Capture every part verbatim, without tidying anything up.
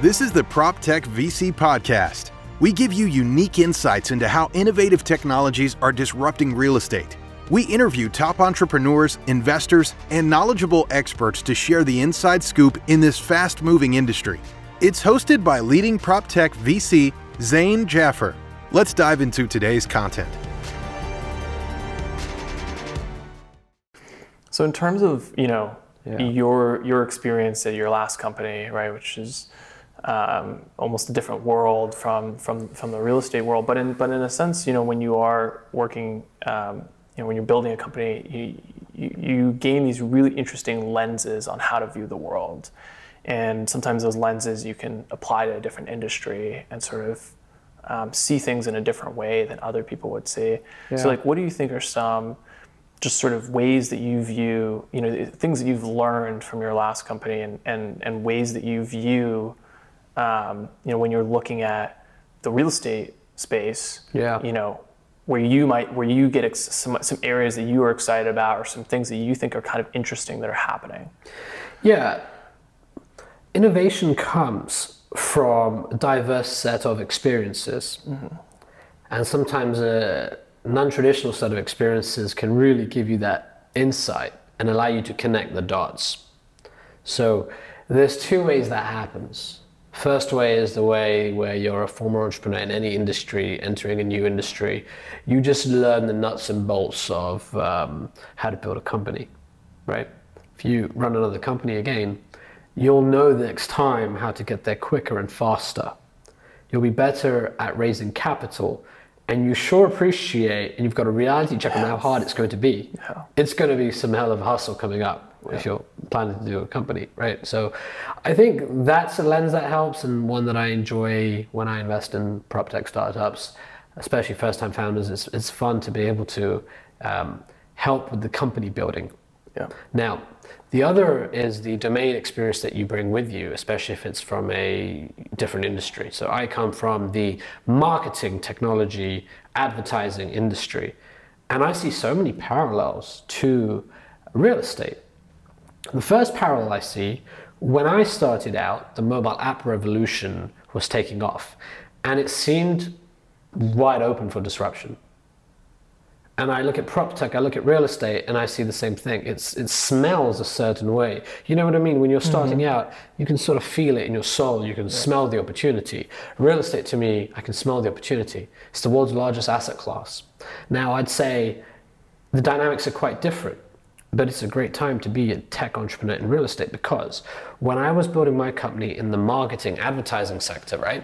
This is the PropTech V C Podcast. We give you unique insights into how innovative technologies are disrupting real estate. We interview top entrepreneurs, investors, and knowledgeable experts to share the inside scoop in this fast-moving industry. It's hosted by leading PropTech V C, Zain Jaffer. Let's dive into today's content. So in terms of, you know, Yeah. your your experience at your last company, right, which is um, almost a different world from, from from the real estate world, but in but in a sense, you know, when you are working, um, you know, when you're building a company, you, you you gain these really interesting lenses on how to view the world, and sometimes those lenses you can apply to a different industry and sort of um, see things in a different way than other people would see. Yeah. So, like, what do you think are some just sort of ways that you view, you know, things that you've learned from your last company, and, and, and ways that you view, um, you know, when you're looking at the real estate space, Yeah. you know, where you might, where you get ex- some, some areas that you are excited about, or some things that you think are kind of interesting that are happening. Yeah. Innovation comes from a diverse set of experiences. Mm-hmm. And sometimes a non-traditional set of experiences can really give you that insight and allow you to connect the dots. So there's two ways that happens. First way is the way where you're a former entrepreneur in any industry, entering a new industry. You just learn the nuts and bolts of um, how to build a company, right? If you run another company again, you'll know the next time how to get there quicker and faster. You'll be better at raising capital, and you sure appreciate, and you've got a reality check on how hard it's going to be. Yeah. It's going to be some hell of a hustle coming up Yeah. if you're planning to do a company, right? So I think that's a lens that helps, and one that I enjoy when I invest in PropTech startups, especially first-time founders. It's, it's fun to be able to um, help with the company building. Yeah. Now, the other is the domain experience that you bring with you, especially if it's from a different industry. So I come from the marketing, technology, advertising industry, and I see so many parallels to real estate. The first parallel I see, when I started out, the mobile app revolution was taking off, and it seemed wide open for disruption. And I look at PropTech, I look at real estate, and I see the same thing. It's it smells a certain way. You know what I mean? When you're starting mm-hmm. out, you can sort of feel it in your soul. You can yeah. smell the opportunity. Real estate, to me, I can smell the opportunity. It's the world's largest asset class. Now, I'd say the dynamics are quite different, but it's a great time to be a tech entrepreneur in real estate, because when I was building my company in the marketing, advertising sector, right,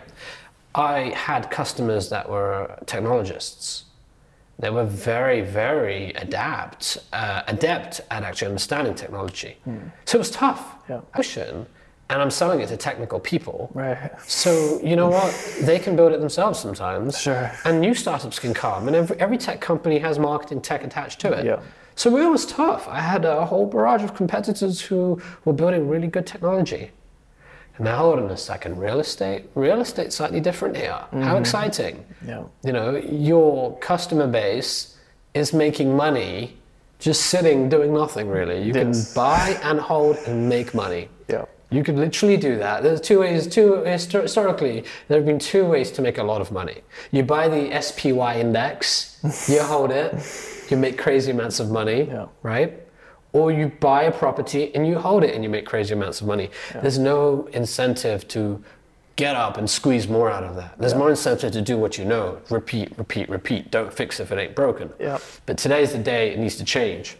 I had customers that were technologists. They were very, very adept, uh, adept at actually understanding technology. Mm. So it was tough. Yeah. Ocean, and I'm selling it to technical people. Right. So you know what? They can build it themselves sometimes. Sure. And new startups can come, and every, every tech company has marketing tech attached to it. Yeah. So it was tough. I had a whole barrage of competitors who were building really good technology. Now, hold on a second, real estate? Real estate's slightly different here. Mm-hmm. How exciting. Yeah. You know, your customer base is making money just sitting, doing nothing really. You yes. can buy and hold and make money. Yeah. You could literally do that. There's two ways, two, historically, there have been two ways to make a lot of money. You buy the S P Y index, you hold it, you make crazy amounts of money, yeah. right? Or you buy a property and you hold it and you make crazy amounts of money. Yeah. There's no incentive to get up and squeeze more out of that. There's yeah. more incentive to do what you know. Repeat, repeat, repeat. Don't fix if it ain't broken. Yeah. But today's the day it needs to change.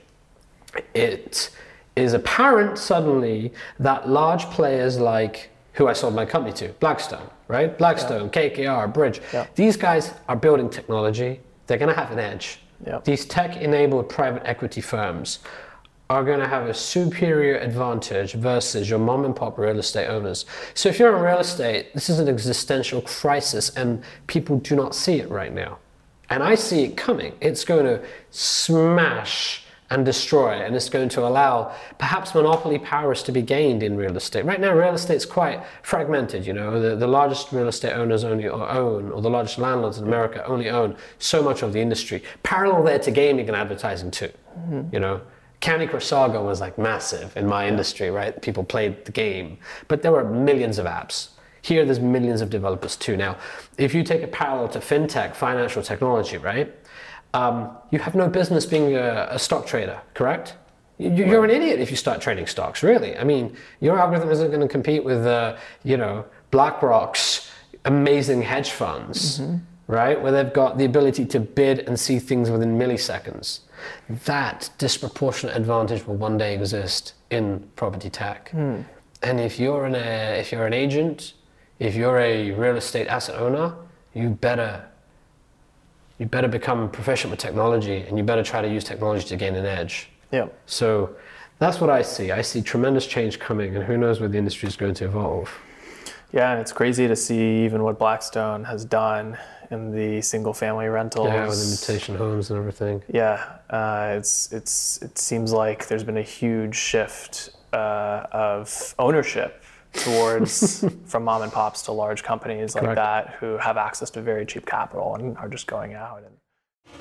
It is apparent suddenly that large players like who I sold my company to, Blackstone, right? Blackstone, yeah. K K R, Bridge. Yeah. These guys are building technology. They're going to have an edge. Yeah. These tech-enabled private equity firms are going to have a superior advantage versus your mom and pop real estate owners. So if you're in real estate, this is an existential crisis, and people do not see it right now. And I see it coming. It's going to smash and destroy, and it's going to allow perhaps monopoly powers to be gained in real estate. Right now, real estate's quite fragmented. You know, the, the largest real estate owners only own, or the largest landlords in America only own so much of the industry. Parallel there to gaming and advertising too. Mm-hmm. You know, Candy Crush Saga was like massive in my industry, right? People played the game, but there were millions of apps. Here, there's millions of developers too. Now, if you take a parallel to fintech, financial technology, right? Um, you have no business being a, a stock trader, correct? You, you're an idiot if you start trading stocks, really. I mean, your algorithm isn't going to compete with, uh, you know, BlackRock's amazing hedge funds, mm-hmm. right? Where they've got the ability to bid and see things within milliseconds. That disproportionate advantage will one day exist in property tech. Mm. And if you're an a, if you're an agent, if you're a real estate asset owner, you better you better become proficient with technology, and you better try to use technology to gain an edge. Yeah. So that's what I see. I see tremendous change coming, and who knows where the industry is going to evolve. Yeah, and it's crazy to see even what Blackstone has done in the single-family rentals. Yeah, with Invitation Homes and everything. Yeah, uh, it's it's it seems like there's been a huge shift uh, of ownership towards from mom and pops to large companies like Correct. that who have access to very cheap capital and are just going out. And...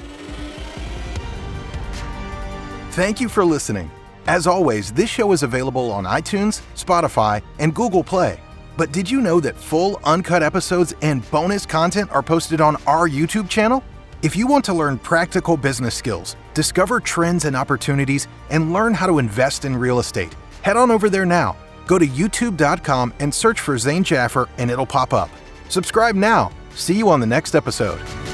Thank you for listening. As always, this show is available on iTunes, Spotify, and Google Play. But did you know that full, uncut episodes and bonus content are posted on our YouTube channel? If you want to learn practical business skills, discover trends and opportunities, and learn how to invest in real estate, head on over there now. Go to youtube dot com and search for Zain Jaffer and it'll pop up. Subscribe now. See you on the next episode.